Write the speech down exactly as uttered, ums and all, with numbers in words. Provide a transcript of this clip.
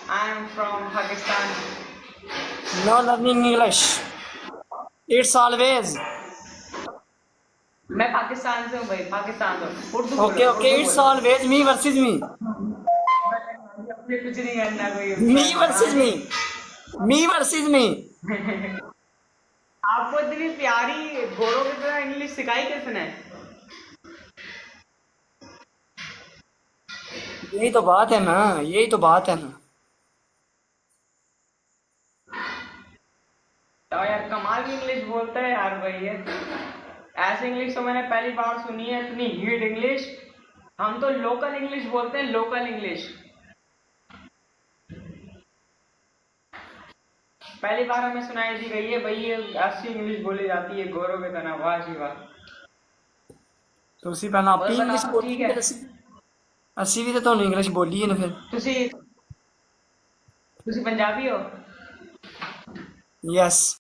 I am from Pakistan. No learning English. It's always. मैं पाकिस्तान से हूँ भाई, पाकिस्तान से। उर्दू बोलो, Okay, okay. उर्दू It's बोलो। always me versus me. अपने कुछ नहीं करना कोई Me उसका versus कहानी। me. Me versus me. आपको इतनी प्यारी गोरों की तरह इंग्लिश सिखाई किसने? यही तो बात है ना, यही तो बात है ना। तो यार कमाल की इंग्लिश बोलते हैं यार भाई ये। ऐसी इंग्लिश तो मैंने पहली बार सुनी है, इतनी हीट इंग्लिश। हम तो लोकल इंग्लिश बोलते हैं, लोकल इंग्लिश। पहली बार हमें सुनाई दी गई है भाई, ये ऐसी इंग्लिश बोली जाती है गोरों की तरह। वाह जी वाह। तो उसी पहला आप और इंग्लिश बताओ, बोली ठीक है है। फिर ਅਸੀਂ ਅਸੀਂ ਵੀ ਤਾਂ ਤੁਹਾਨੂੰ ਇੰਗਲਿਸ਼ ਬੋਲੀ ਹੈ ਨਾ ਫਿਰ। तुसी तुसी पंजाबी हो? यस।